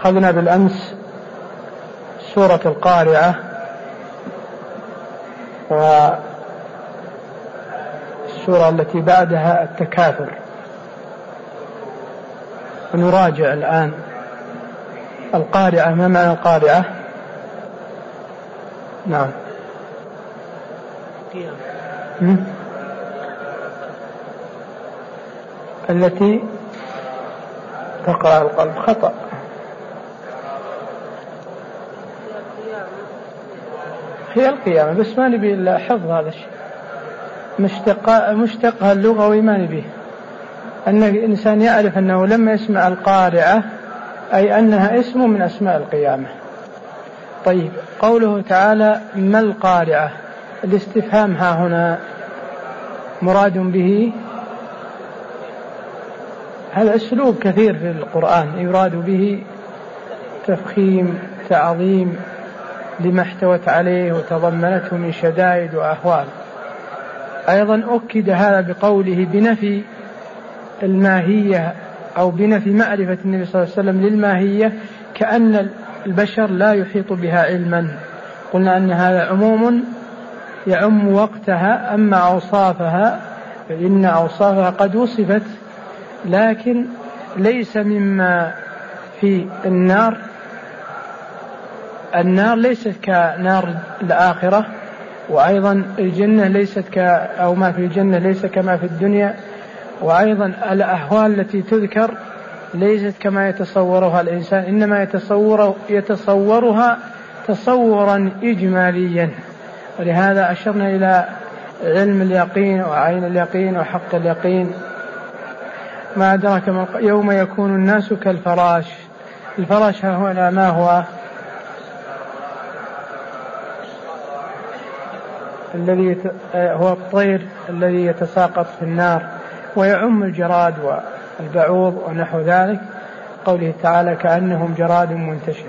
أخذنا بالأمس سورة القارعة والسورة التي بعدها التكاثر، ونراجع الآن القارعة. ما معنى القارعة؟ نعم، التي تقرأ القلب. خطأ. هي القيامة، بس ما نبي إلا حفظ هذا الشيء، مشتقها اللغوي ما نبيه. أن الإنسان يعرف أنه لما يسمع القارعة أي أنها اسم من أسماء القيامة. طيب، قوله تعالى ما القارعة، الاستفهام ها هنا مراد به، هذا أسلوب كثير في القرآن يراد به تفخيم تعظيم لما احتوت عليه وتضمنته من شدائد وأهوال. أيضا أكد هذا بقوله بنفي الماهية أو بنفي معرفة النبي صلى الله عليه وسلم للماهية، كأن البشر لا يحيط بها علما. قلنا أن هذا عموم يعم وقتها، أما أوصافها فإن أوصافها قد وصفت، لكن ليس مما في النار. النار ليست كنار الآخرة، وأيضا الجنة ليست أو ما في الجنة ليس كما في الدنيا، وأيضا الأهوال التي تذكر ليست كما يتصورها الإنسان، إنما يتصورها تصورا إجماليا. ولهذا أشرنا إلى علم اليقين وعين اليقين وحق اليقين. ما أدراك يوم يكون الناس كالفراش. الفراش هنا ما هو؟ الذي هو الطير الذي يتساقط في النار، ويعم الجراد والبعوض ونحو ذلك. قوله تعالى كأنهم جراد منتشر.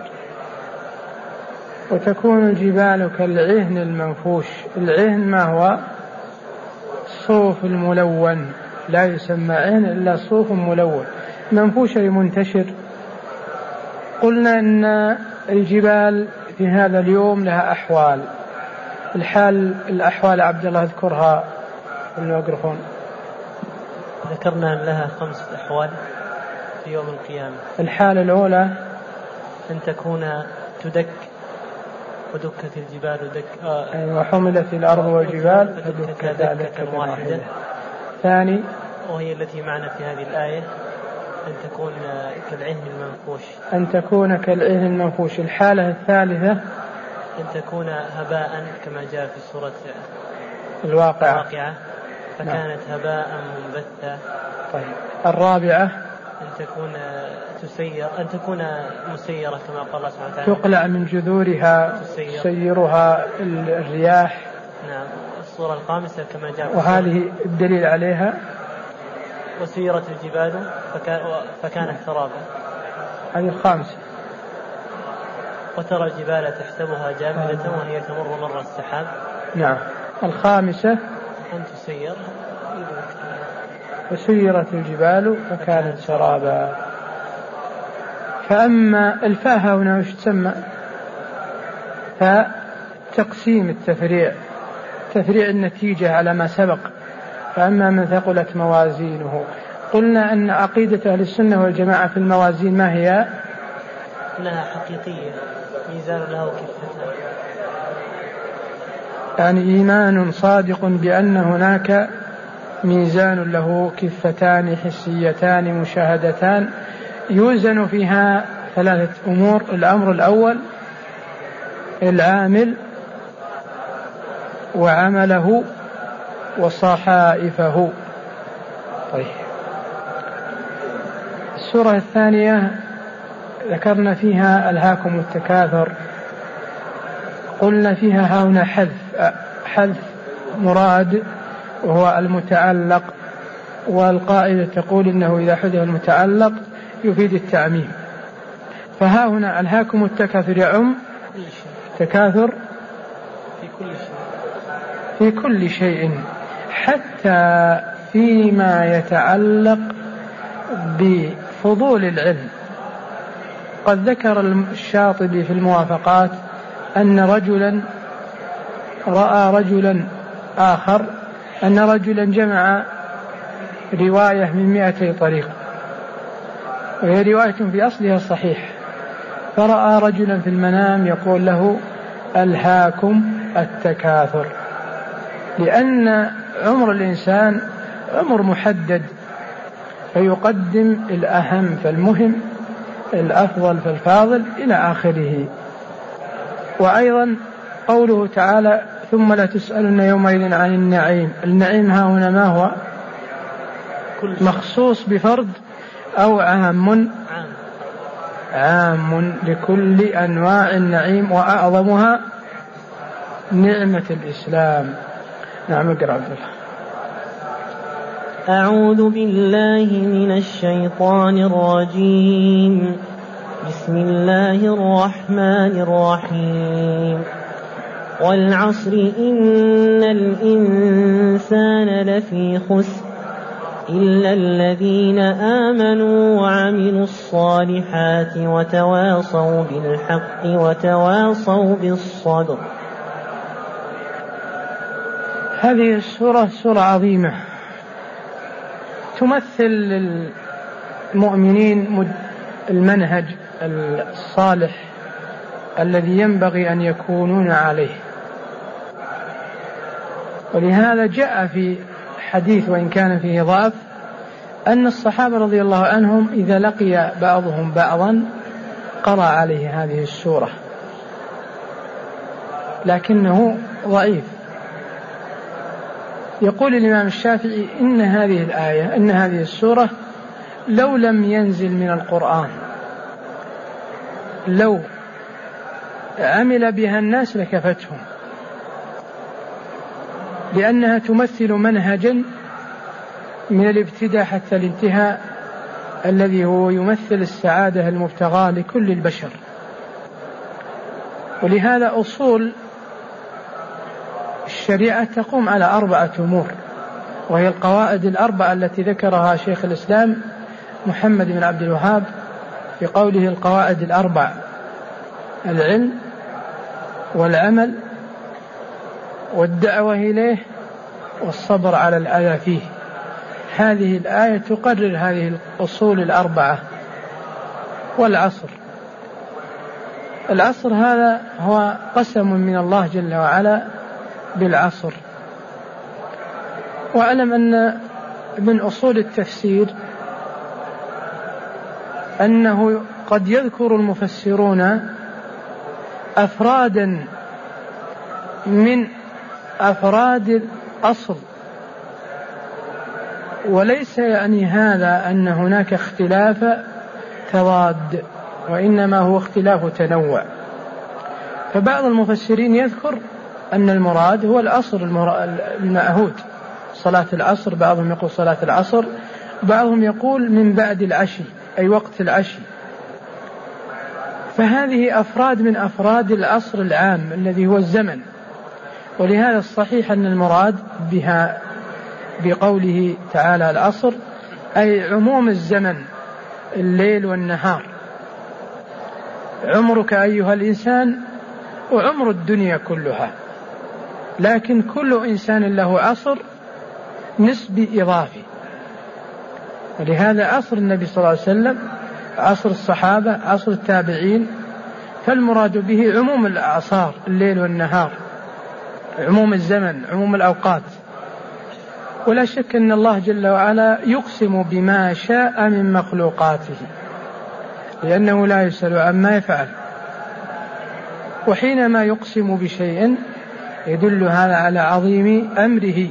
وتكون الجبال كالعهن المنفوش. العهن ما هو؟ الصوف الملون، لا يسمى عهن إلا صوف ملون. منفوش أي منتشر. قلنا أن الجبال في هذا اليوم لها أحوال. الأحوال عبد الله اذكرها في الميكروفون. ذكرنا أن لها 5 أحوال في يوم القيامة. الحالة الأولى أن تكون تدك ودكت الجبال وحملت الأرض والجبال فدكتا دكة واحدة. ثاني، وهي التي معنا في هذه الآية، أن تكون كالعهن المنفوش. أن تكون كالعهن المنفوش. الحالة الثالثة أن تكون هباء كما جاء في سورة الواقعة فكانت هباء منبثا. طيب، الرابعة أن تكون مسيرة كما قال الله سبحانه وتعالى، تقلع من جذورها تسيرها الرياح. نعم. الصورة الخامسة كما جاء، وهذه الدليل عليها وسيرت الجبال فكانت سرابا. هذه الخامسة. وترى الجبال تحسبها جامدة وهي تمر مر السحاب. نعم. الخامسة أن تسير وسيرت الجبال فكانت سرابا. فأما الفاء هنا وش تسمى؟ فتقسيم التفريع، تفريع النتيجة على ما سبق. فأما من ثقلت موازينه، قلنا أن عقيدة أهل السنة والجماعة في الموازين ما هي؟ لها حقيقية، ميزان له كفتان، يعني إيمان صادق بأن هناك ميزان له كفتان حسيتان مشاهدتان يوزن فيها 3 أمور. الأمر الأول العامل وعمله وصحائفه. طيب، السورة الثانية ذكرنا فيها ألهاكم التكاثر. قلنا فيها هنا حذف مراد وهو المتعلق، والقاعدة تقول إنه إذا حذف المتعلق يفيد التعميم. فها هنا ألهاكم التكاثر يعم تكاثر في كل شيء، حتى فيما يتعلق بفضول العلم. وقد ذكر الشاطبي في الموافقات أن رجلا رأى رجلا آخر أن رجلا جمع رواية من 200 طريق، وهي رواية في أصلها صحيح، فرأى رجلا في المنام يقول له: ألهاكم التكاثر، لأن عمر الإنسان عمر محدد، فيقدم الأهم فالمهم، الأفضل فالفاضل، إلى آخره. وأيضا قوله تعالى: ثم لا تسألن يومئذ عن النعيم. النعيم ها هنا ما هو؟ مخصوص بفرد أو عام لكل أنواع النعيم، وأعظمها نعمة الإسلام. نعم، اقرأ عبد الله. أعوذ بالله من الشيطان الرجيم. بسم الله الرحمن الرحيم. والعصر إن الإنسان لفي خسر إلا الذين آمنوا وعملوا الصالحات وتواصوا بالحق وتواصوا بالصبر. هذه السورة سورة عظيمة تمثل للمؤمنين المنهج الصالح الذي ينبغي أن يكونون عليه. ولهذا جاء في حديث وإن كان فيه ضعف أن الصحابة رضي الله عنهم إذا لقي بعضهم بعضا قرأ عليه هذه السورة، لكنه ضعيف. يقول الإمام الشافعي إن هذه الآية، إن هذه السورة لو لم ينزل من القرآن، لو عمل بها الناس لكفتهم، لأنها تمثل منهجا من الابتداء حتى الانتهاء الذي هو يمثل السعادة المبتغاة لكل البشر. ولهذا أصول الشريعة تقوم على 4 أمور، وهي القواعد 4 التي ذكرها شيخ الإسلام محمد بن عبد الوهاب في قوله القواعد 4: العلم والعمل والدعوة إليه والصبر على الأذى فيه. هذه الآية تقرر هذه الأصول 4. والعصر، العصر هذا هو قسم من الله جل وعلا بالعصر. وأعلم أن من أصول التفسير أنه قد يذكر المفسرون أفرادا من أفراد الأصل، وليس يعني هذا أن هناك اختلاف تضاد، وإنما هو اختلاف تنوع. فبعض المفسرين يذكر أن المراد هو العصر المعهود، صلاة العصر، بعضهم يقول صلاة العصر، بعضهم يقول من بعد العشي أي وقت العشي. فهذه أفراد من أفراد العصر العام الذي هو الزمن. ولهذا الصحيح أن المراد بها بقوله تعالى العصر أي عموم الزمن، الليل والنهار، عمرك أيها الإنسان وعمر الدنيا كلها. لكن كل إنسان له عصر نسبي إضافي. ولهذا عصر النبي صلى الله عليه وسلم، عصر الصحابة، عصر التابعين، فالمراد به عموم الأعصار، الليل والنهار، عموم الزمن، عموم الأوقات. ولا شك أن الله جل وعلا يقسم بما شاء من مخلوقاته، لأنه لا يسأل عما يفعل. وحينما يقسم بشيء يدل هذا على عظيم أمره،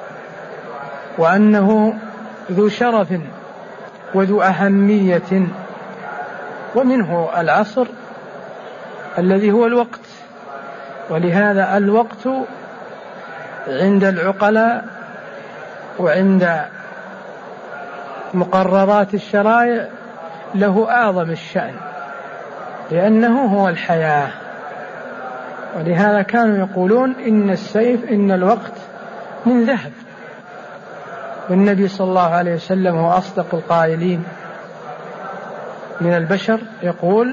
وأنه ذو شرف وذو أهمية. ومنه العصر الذي هو الوقت. ولهذا الوقت عند العقلاء وعند مقررات الشرائع له أعظم الشأن، لأنه هو الحياة. ولهذا كانوا يقولون إن الوقت من ذهب. والنبي صلى الله عليه وسلم هو أصدق القائلين: من البشر يقول: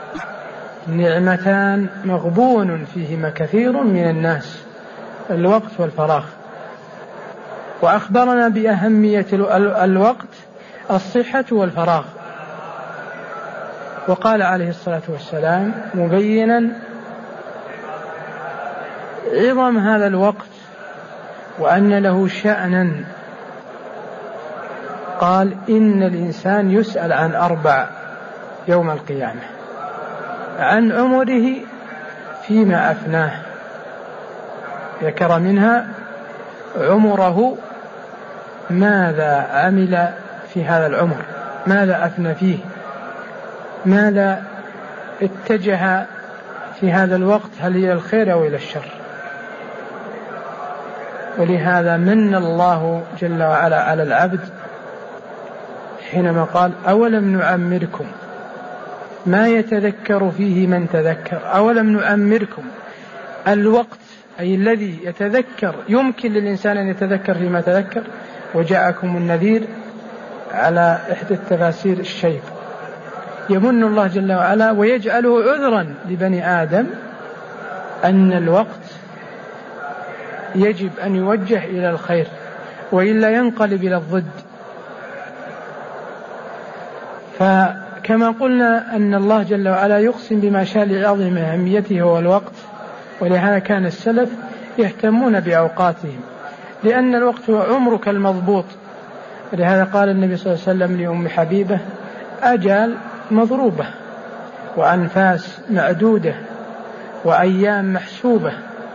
نعمتان مغبون فيهما كثير من الناس، الوقت والفراغ. وأخبرنا بأهمية الوقت، الصحة والفراغ. وقال عليه الصلاة والسلام مبينا عظم هذا الوقت وأن له شأنا، قال: إن الإنسان يسأل عن 4 يوم القيامة: عن عمره فيما أفناه، ذكر منها عمره ماذا عمل في هذا العمر، ماذا أفنى فيه، ماذا اتجه في هذا الوقت، هل إلى الخير أو إلى الشر. ولهذا من الله جل وعلا على العبد حينما قال: أولم نعمركم ما يتذكر فيه من تذكر. أولم نعمركم، الوقت أي الذي يتذكر، يمكن للإنسان أن يتذكر فيما تذكر. وجاءكم النذير على إحدى التفاسير الشيخ، يمن الله جل وعلا ويجعله عذرا لبني آدم أن الوقت يجب أن يوجه إلى الخير وإلا ينقلب إلى الضد. فكما قلنا أن الله جل وعلا يقسم بما شاء لعظم أهميته هو الوقت، ولهذا كان السلف يهتمون بأوقاتهم، لأن الوقت هو عمرك المضبوط. ولهذا قال النبي صلى الله عليه وسلم لأم حبيبة: أجال مضروبة وأنفاس معدودة وأيام محسوبة.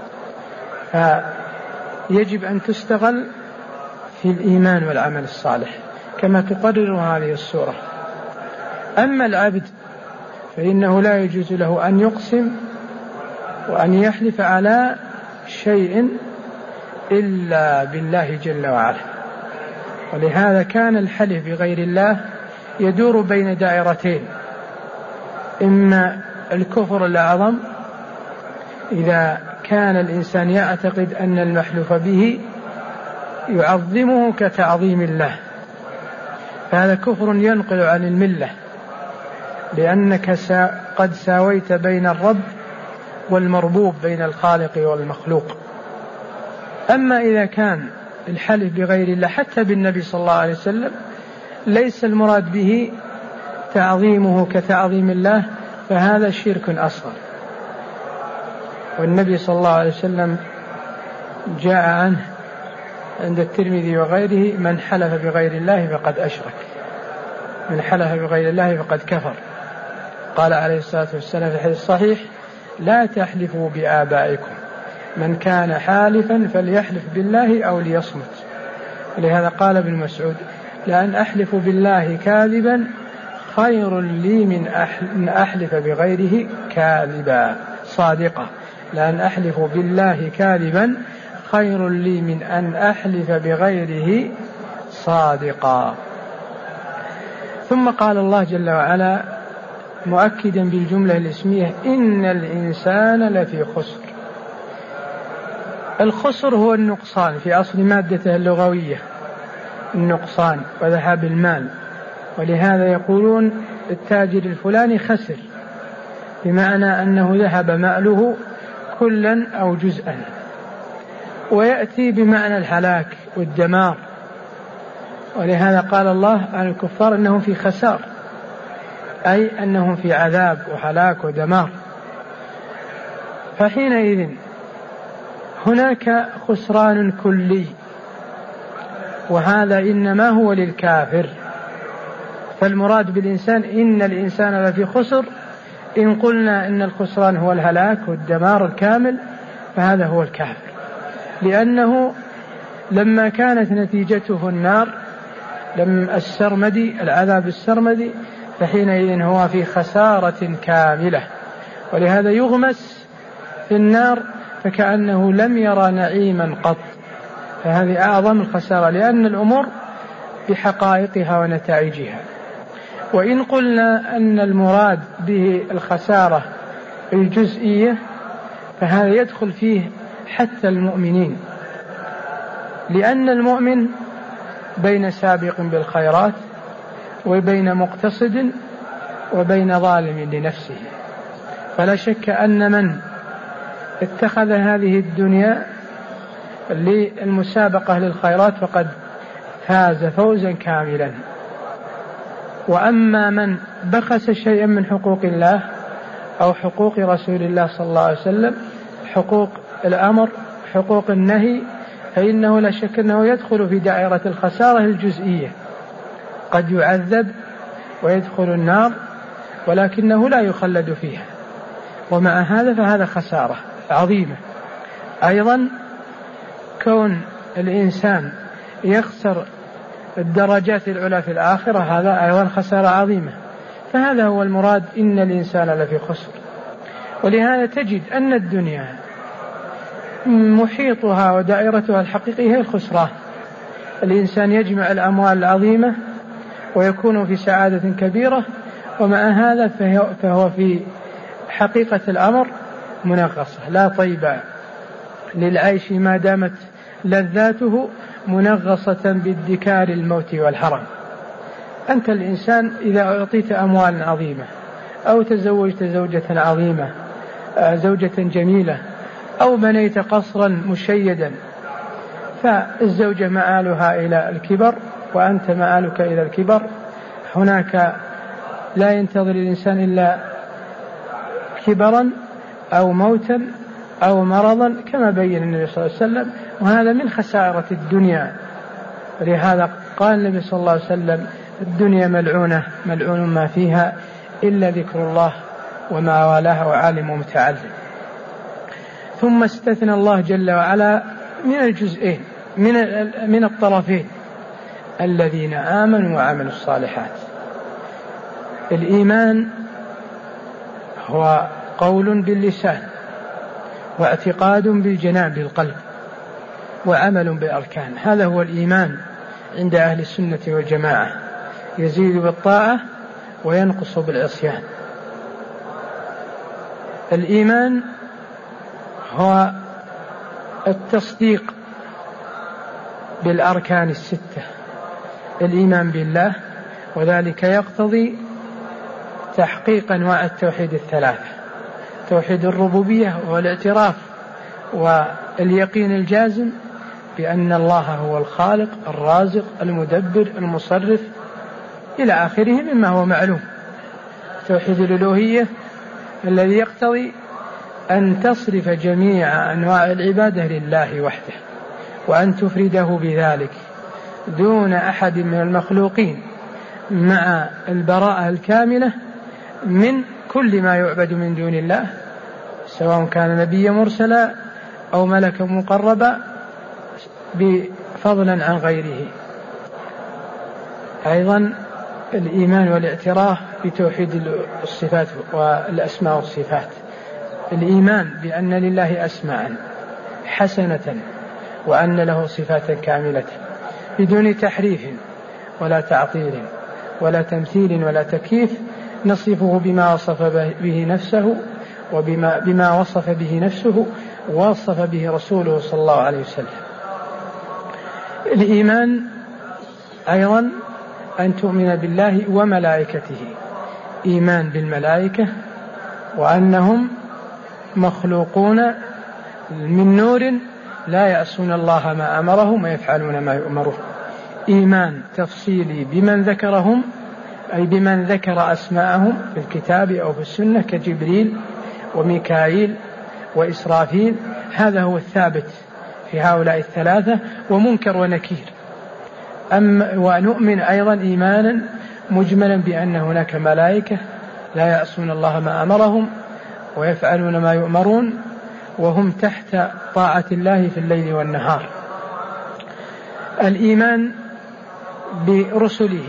فيجب أن تستغل في الإيمان والعمل الصالح كما تقرر هذه السورة. أما العبد فإنه لا يجوز له أن يقسم وأن يحلف على شيء إلا بالله جل وعلا. ولهذا كان الحلف بغير الله يدور بين دائرتين: إما الكفر الأعظم إذا كان الإنسان يعتقد أن المحلوف به يعظمه كتعظيم الله، فهذا كفر ينقل عن الملة، لأنك قد ساويت بين الرب والمربوب، بين الخالق والمخلوق. أما إذا كان الحلف بغير الله حتى بالنبي صلى الله عليه وسلم ليس المراد به تعظيمه كتعظيم الله، فهذا شرك أصغر. والنبي صلى الله عليه وسلم جاء عنه عند الترمذي وغيره: من حلف بغير الله فقد أشرك، من حلف بغير الله فقد كفر. قال عليه الصلاة والسلام في الحديث الصحيح: لا تحلفوا بآبائكم، من كان حالفا فليحلف بالله أو ليصمت. ولهذا قال ابن مسعود: لأن أحلف بالله كاذبا خير لي من أحلف بغيره كاذبا صادقا. لأن أحلف بالله كاذبا خير لي من أن أحلف بغيره صادقا. ثم قال الله جل وعلا مؤكدا بالجملة الاسمية: إن الإنسان لفي خسر. الخسر هو النقصان في أصل مادته اللغوية، النقصان وذهاب المال. ولهذا يقولون التاجر الفلاني خسر، بمعنى أنه ذهب ماله كلا أو جزءا. ويأتي بمعنى الهلاك والدمار. ولهذا قال الله عن الكفار أنهم في خسار، أي أنهم في عذاب وهلاك ودمار. فحينئذ هناك خسران كلي، وهذا إنما هو للكافر. فالمراد بالإنسان إن الإنسان لفي خسر، إن قلنا إن الخسران هو الهلاك والدمار الكامل فهذا هو الكافر، لأنه لما كانت نتيجته النار السرمدي، العذاب السرمدي، فحينئذ هو في خسارة كاملة. ولهذا يغمس في النار فكأنه لم يرى نعيما قط. فهذه أعظم الخسارة، لأن الأمور بحقائقها ونتائجها. وإن قلنا أن المراد به الخسارة الجزئية فهذا يدخل فيه حتى المؤمنين، لأن المؤمن بين سابق بالخيرات وبين مقتصد وبين ظالم لنفسه. فلا شك أن من اتخذ هذه الدنيا للمسابقة للخيرات فقد فاز فوزا كاملا. وأما من بخس شيئا من حقوق الله أو حقوق رسول الله صلى الله عليه وسلم، حقوق الأمر حقوق النهي، فإنه لا شك أنه يدخل في دائرة الخسارة الجزئية، قد يعذب ويدخل النار ولكنه لا يخلد فيها. ومع هذا فهذا خسارة عظيمة. أيضا كون الإنسان يخسر الدرجات العلى في الآخرة هذا أيضا خسارة عظيمة. فهذا هو المراد، إن الإنسان لفي خسر. ولهذا تجد أن الدنيا محيطها ودائرتها الحقيقية هي الخسران. الإنسان يجمع الأموال العظيمة ويكون في سعادة كبيرة، ومع هذا فهو في حقيقة الأمر منغصة، لا طيب للعيش ما دامت لذاته منغصة بادكار الموت والحرم. أنت الإنسان إذا أعطيت أموال عظيمة أو تزوجت زوجة عظيمة، زوجة جميلة، أو بنيت قصرا مشيدا، فالزوجة مآلها إلى الكبر وأنت مآلك إلى الكبر. هناك لا ينتظر الإنسان إلا كبرا أو موتا أو مرضا كما بين النبي صلى الله عليه وسلم، وهذا من خسارة الدنيا. ولهذا قال النبي صلى الله عليه وسلم: الدنيا ملعونة ملعون ما فيها إلا ذكر الله وما والاه وعالم ومتعلم. ثم استثنى الله جل وعلا من الجزئين من الطرفين الذين آمنوا وعملوا الصالحات. الإيمان هو قول باللسان واعتقاد بالجنان بالقلب وعمل بالأركان، هذا هو الإيمان عند أهل السنة والجماعة، يزيد بالطاعة وينقص بالعصيان. الإيمان هو التصديق بالأركان الستة، الإيمان بالله، وذلك يقتضي تحقيق أنواع التوحيد الثلاثة: توحيد الربوبية والاعتراف واليقين الجازم بأن الله هو الخالق الرازق المدبر المصرف إلى آخره مما هو معلوم. توحيد الألوهية الذي يقتضي أن تصرف جميع أنواع العبادة لله وحده، وأن تفرده بذلك دون أحد من المخلوقين، مع البراءة الكاملة من كل ما يعبد من دون الله، سواء كان نبيا مرسلا أو ملكا مقربا بفضلا عن غيره. أيضا الإيمان والاعتراف بتوحيد الصفات والأسماء والصفات، الإيمان بأن لله أسماء حسنة وأن له صفات كاملة بدون تحريف ولا تعطيل ولا تمثيل ولا تكييف، نصفه بما وصف به نفسه وبما وصف به نفسه ووصف به رسوله صلى الله عليه وسلم. الإيمان أيضا أن تؤمن بالله وملائكته، إيمان بالملائكة وأنهم مخلوقون من نور لا يعصون الله ما أمرهم ويفعلون ما يؤمرون. إيمان تفصيلي بمن ذكرهم، أي بمن ذكر أسماءهم في الكتاب أو في السنة كجبريل وميكائيل وإسرافيل، هذا هو الثابت في هؤلاء الثلاثة، ومنكر ونكير. ونؤمن أيضا إيمانا مجملا بأن هناك ملائكة لا يعصون الله ما أمرهم ويفعلون ما يؤمرون، وهم تحت طاعة الله في الليل والنهار. الإيمان برسله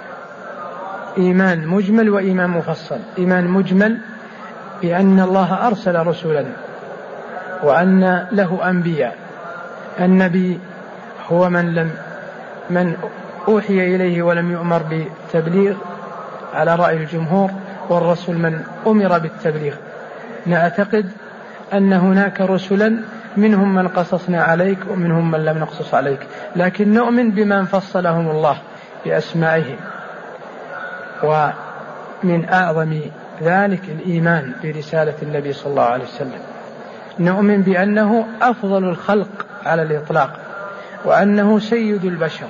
إيمان مجمل وإيمان مفصل. إيمان مجمل بأن الله أرسل رسلا وأن له أنبياء. النبي هو من أوحي إليه ولم يؤمر بالتبليغ على رأي الجمهور، والرسول من أمر بالتبليغ. نعتقد أن هناك رسلا منهم من قصصنا عليك ومنهم من لم نقصص عليك، لكن نؤمن بمن فصلهم الله بأسمائهم من أعظم ذلك الإيمان برسالة النبي صلى الله عليه وسلم. نؤمن بأنه أفضل الخلق على الإطلاق، وأنه سيد البشر،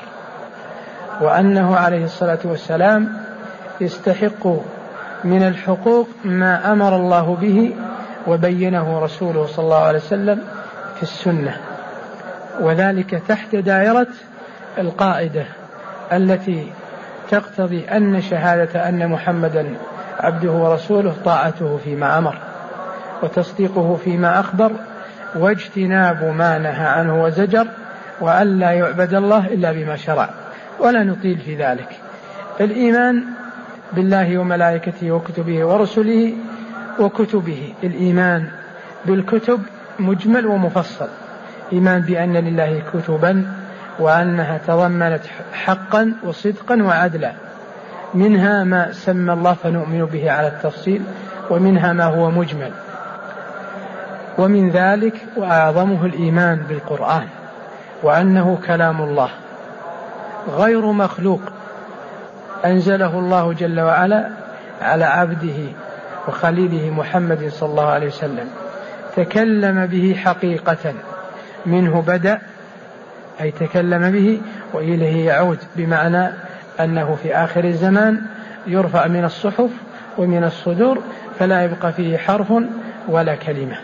وأنه عليه الصلاة والسلام يستحق من الحقوق ما أمر الله به وبينه رسوله صلى الله عليه وسلم في السنة، وذلك تحت دائرة القاعدة التي تقتضي أن شهادة أن محمدا عبده ورسوله طاعته فيما أمر، وتصديقه فيما أخبر، واجتناب ما نهى عنه وزجر، وأن لا يعبد الله إلا بما شرع، ولا نطيل في ذلك. الإيمان بالله وملائكته وكتبه ورسله وكتبه، الإيمان بالكتب مجمل ومفصل، إيمان بأن لله كتبا وأنها تضمنت حقا وصدقا وعدلا، منها ما سمى الله فنؤمن به على التفصيل، ومنها ما هو مجمل. ومن ذلك وأعظمه الإيمان بالقرآن، وأنه كلام الله غير مخلوق، أنزله الله جل وعلا على عبده وخليله محمد صلى الله عليه وسلم، تكلم به حقيقة، منه بدأ أي تكلم به وإليه يعود، بمعنى أنه في آخر الزمان يرفع من الصحف ومن الصدور فلا يبقى فيه حرف ولا كلمة.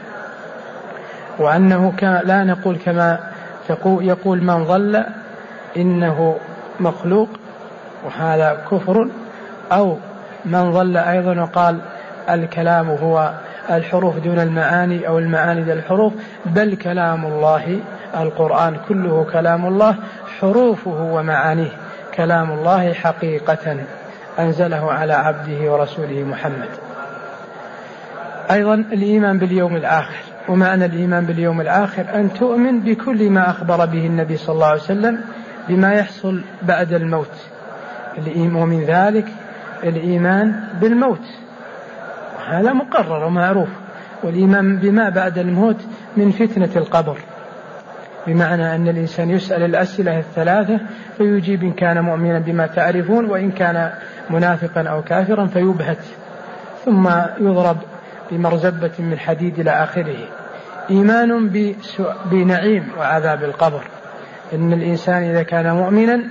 وأنه لا نقول كما يقول من ضل إنه مخلوق، وهذا كفر، أو من ضل أيضا وقال الكلام هو الحروف دون المعاني أو المعاني دون الحروف، بل كلام الله القرآن كله كلام الله، حروفه ومعانيه كلام الله حقيقة، أنزله على عبده ورسوله محمد. أيضا الإيمان باليوم الآخر، ومعنى الإيمان باليوم الآخر أن تؤمن بكل ما أخبر به النبي صلى الله عليه وسلم بما يحصل بعد الموت، ومن ذلك الإيمان بالموت، هذا مقرر ومعروف، والإيمان بما بعد الموت من فتنة القبر، بمعنى أن الإنسان يسأل الأسئلة الثلاثة فيجيب إن كان مؤمنا بما تعرفون، وإن كان منافقا أو كافرا فيبهت ثم يضرب بمرزبة من حديد إلى آخره. إيمان بنعيم وعذاب القبر، إن الإنسان إذا كان مؤمنا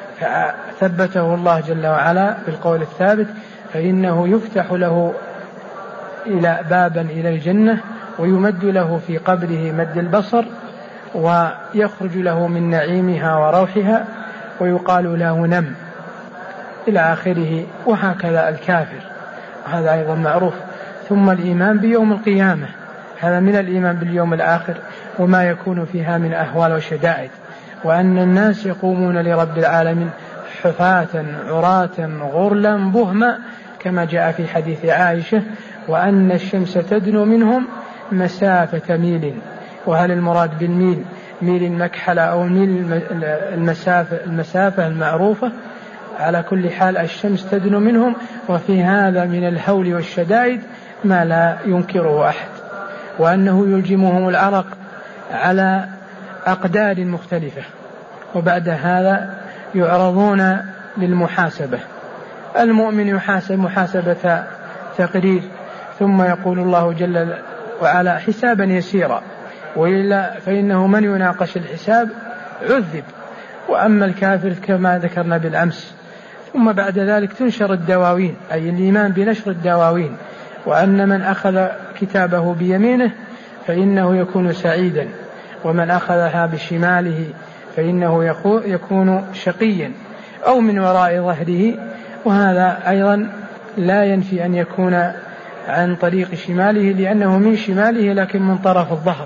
فثبته الله جل وعلا بالقول الثابت فإنه يفتح له إلى بابا إلى الجنة، ويمد له في قبره مد البصر، ويخرج له من نعيمها وروحها، ويقال له نم إلى آخره. وهكذا الكافر، وهذا أيضا معروف. ثم الإيمان بيوم القيامة، هذا من الإيمان باليوم الآخر وما يكون فيها من أهوال وشدائد، وأن الناس يقومون لرب العالمين حفاة عراة غرلا بهما، كما جاء في حديث عائشة، وأن الشمس تدنو منهم مسافة ميل. وهل المراد بالميل ميل المكحلة أو ميل المسافة المعروفة؟ على كل حال الشمس تدنو منهم، وفي هذا من الهول والشدائد ما لا ينكره أحد، وأنه يلجمهم العرق على أقدار مختلفة. وبعد هذا يعرضون للمحاسبة، المؤمن يحاسب محاسبة تقرير، ثم يقول الله جل وعلا حسابا يسيرا، وإلا فإنه من يناقش الحساب عذب. وأما الكافر كما ذكرنا بالأمس. ثم بعد ذلك تنشر الدواوين، أي الإيمان بنشر الدواوين، وأن من أخذ كتابه بيمينه فإنه يكون سعيدا، ومن أخذها بشماله فإنه يكون شقيا أو من وراء ظهره. وهذا أيضا لا ينفي أن يكون عن طريق شماله، لأنه من شماله لكن من طرف الظهر.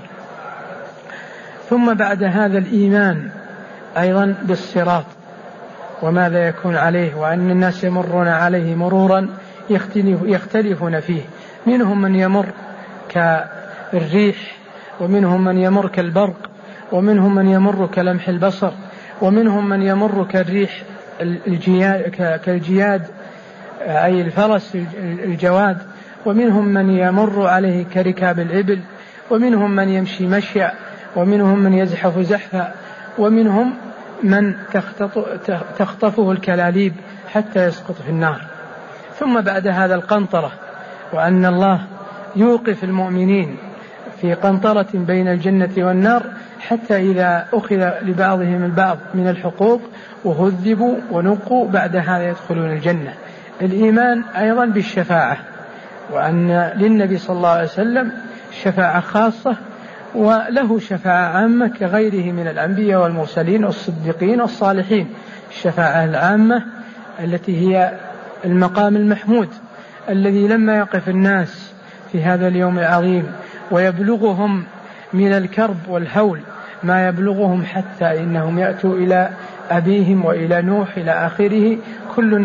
ثم بعد هذا الإيمان أيضا بالصراط وماذا يكون عليه، وأن الناس يمرون عليه مرورا يختلفون فيه، منهم من يمر كالريح، ومنهم من يمر كالبرق، ومنهم من يمر كلمح البصر، ومنهم من يمر كالريح كالجياد أي الفرس الجواد، ومنهم من يمر عليه كركاب الإبل، ومنهم من يمشي مشيا، ومنهم من يزحف زحفا، ومنهم من تخطفه الكلاليب حتى يسقط في النار. ثم بعد هذا القنطرة، وأن الله يوقف المؤمنين في قنطرة بين الجنة والنار حتى إذا أخذ لبعضهم البعض من الحقوق وهذبوا ونقوا بعد هذا يدخلون الجنة. الإيمان أيضا بالشفاعة، وأن للنبي صلى الله عليه وسلم شفاعة خاصة وله شفاعة عامة كغيره من الأنبياء والمرسلين والصديقين والصالحين. الشفاعة العامة التي هي المقام المحمود الذي لما يقف الناس في هذا اليوم العظيم ويبلغهم من الكرب والهول ما يبلغهم حتى إنهم يأتوا إلى أبيهم وإلى نوح إلى آخره، كل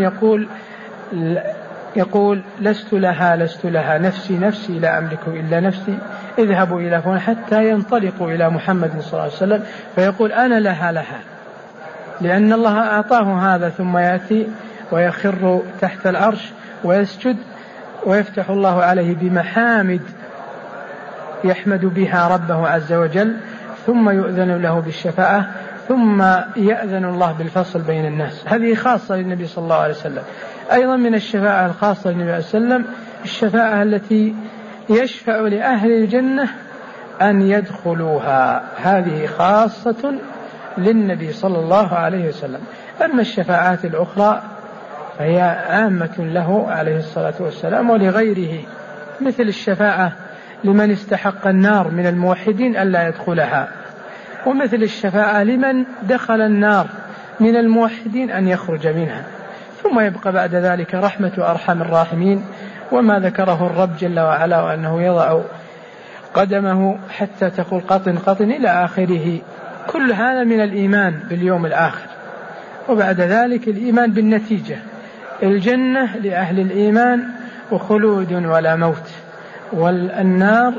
يقول لست لها نفسي نفسي لا أملك إلا نفسي، اذهبوا إلى فلان، حتى ينطلقوا إلى محمد صلى الله عليه وسلم فيقول أنا لها، لأن الله أعطاه هذا، ثم يأتي ويخر تحت العرش ويسجد ويفتح الله عليه بمحامد يحمد بها ربه عز وجل، ثم يؤذن له بالشفاعة، ثم يأذن الله بالفصل بين الناس. هذه خاصة للنبي صلى الله عليه وسلم. أيضا من الشفاعة الخاصة للنبي صلى الله عليه وسلم الشفاعة التي يشفع لأهل الجنة أن يدخلوها، هذه خاصة للنبي صلى الله عليه وسلم. أما الشفاعات الأخرى فهي عامة له عليه الصلاة والسلام ولغيره، مثل الشفاعة لمن استحق النار من الموحدين ألا يدخلها، ومثل الشفاعة لمن دخل النار من الموحدين أن يخرج منها. ثم يبقى بعد ذلك رحمة أرحم الراحمين وما ذكره الرب جل وعلا، وأنه يضع قدمه حتى تقول قطن قطن إلى آخره. كل هذا من الإيمان باليوم الآخر. وبعد ذلك الإيمان بالنتيجة، الجنة لأهل الإيمان وخلود ولا موت، والنار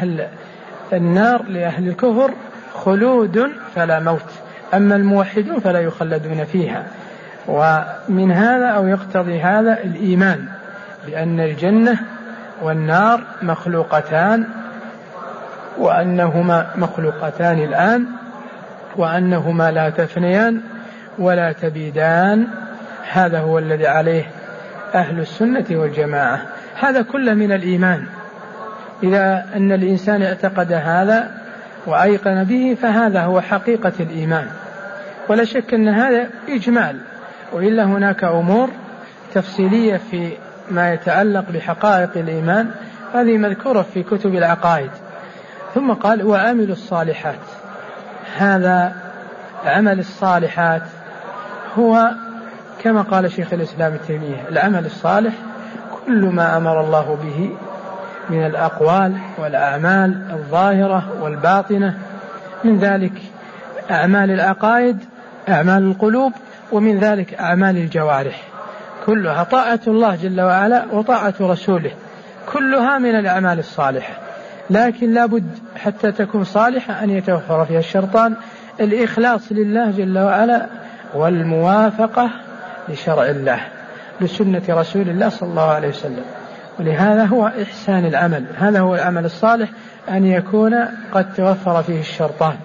لأهل الكفر خلود فلا موت، أما الموحدون فلا يخلدون فيها. ومن هذا أو يقتضي هذا الإيمان بأن الجنة والنار مخلوقتان، وأنهما مخلوقتان الآن، وأنهما لا تفنيان ولا تبيدان. هذا هو الذي عليه أهل السنة والجماعة. هذا كله من الإيمان. إذا أن الإنسان اعتقد هذا وأيقن به فهذا هو حقيقة الإيمان، ولا شك أن هذا إجمال، وإلا هناك أمور تفصيلية في ما يتعلق بحقائق الإيمان، هذه مذكورة في كتب العقائد. ثم قال وعملوا الصالحات. هذا عمل الصالحات هو كما قال شيخ الإسلام ابن تيمية، العمل الصالح كل ما أمر الله به من الأقوال والأعمال الظاهرة والباطنة، من ذلك أعمال العقائد، أعمال القلوب، ومن ذلك أعمال الجوارح، كلها طاعة الله جل وعلا وطاعة رسوله، كلها من الأعمال الصالحة. لكن لابد حتى تكون صالحة أن يتوفر فيها الشرطان: الإخلاص لله جل وعلا، والموافقة لشرع الله لسنة رسول الله صلى الله عليه وسلم. ولهذا هو إحسان العمل، هذا هو العمل الصالح، أن يكون قد توفر فيه الشرطان.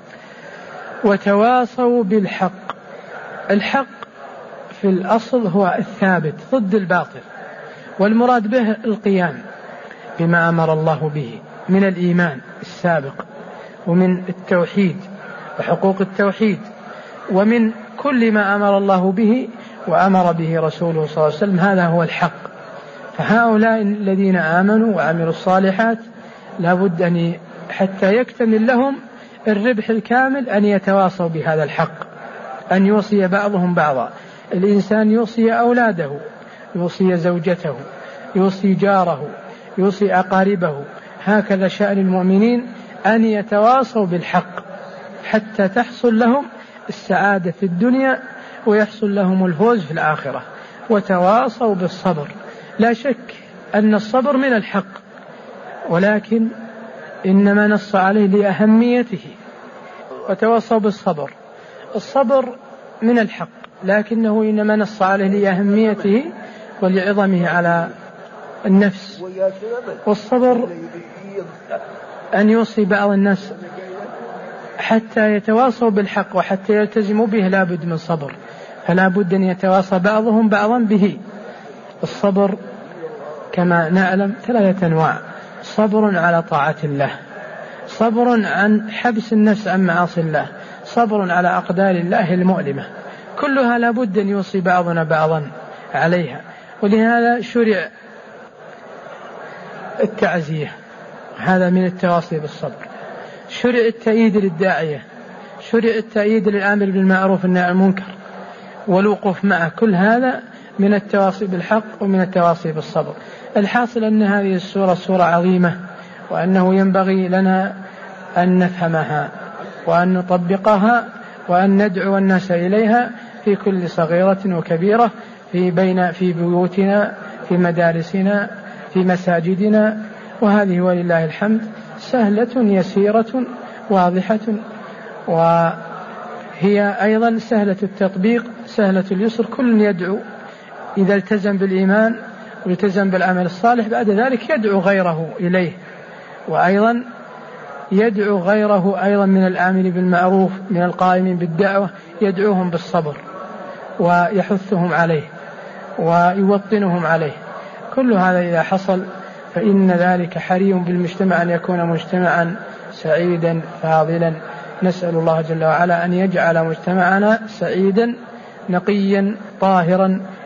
وتواصوا بالحق. الحق في الأصل هو الثابت ضد الباطل، والمراد به القيام بما أمر الله به من الإيمان السابق، ومن التوحيد وحقوق التوحيد، ومن كل ما أمر الله به وأمر به رسوله صلى الله عليه وسلم. هذا هو الحق. فهؤلاء الذين آمنوا وعملوا الصالحات لابد أن حتى يكتمل لهم الربح الكامل أن يتواصوا بهذا الحق، أن يوصي بعضهم بعضا. الإنسان يوصي أولاده، يوصي زوجته، يوصي جاره، يوصي أقاربه. هكذا شأن المؤمنين أن يتواصوا بالحق حتى تحصل لهم السعادة في الدنيا ويحصل لهم الفوز في الآخرة. وتواصوا بالصبر. لا شك أن الصبر من الحق، ولكن إنما نص عليه لأهميته. وتواصوا بالصبر، الصبر من الحق، لكنه إنما نص عليه لأهميته ولعظمه على النفس. والصبر أن يوصي بعض الناس حتى يتواصوا بالحق وحتى يلتزموا به لابد من صبر، فلا بد أن يتواصى بعضهم بعضا به. الصبر كما نعلم 3 أنواع: صبر على طاعة الله، صبر عن حبس النفس عن معاصي الله، صبر على أقدار الله المؤلمة. كلها لابد أن يوصي بعضنا بعضا عليها، ولهذا شرع التعزية، هذا من التواصي بالصبر. شرع التأييد للداعية، شرع التأييد للآمر بالمعروف والنهي عن المنكر والوقوف معه، كل هذا من التواصي بالحق ومن التواصي بالصبر. الحاصل أن هذه السورة سورة عظيمة، وأنه ينبغي لنا أن نفهمها وأن نطبقها وأن ندعو الناس إليها في كل صغيرة وكبيرة، في بيوتنا، في مدارسنا، في مساجدنا. وهذه ولله الحمد سهلة يسيرة واضحة، وهي أيضا سهلة التطبيق سهلة اليسر. كل يدعو إذا التزم بالإيمان والتزم بالعمل الصالح، بعد ذلك يدعو غيره إليه، وأيضا يدعو غيره أيضا من الآمر بالمعروف، من القائمين بالدعوة، يدعوهم بالصبر ويحثهم عليه ويوطنهم عليه. كل هذا إذا حصل فإن ذلك حري بالمجتمع أن يكون مجتمعا سعيدا فاضلا. نسأل الله جل وعلا أن يجعل مجتمعنا سعيدا نقيا طاهرا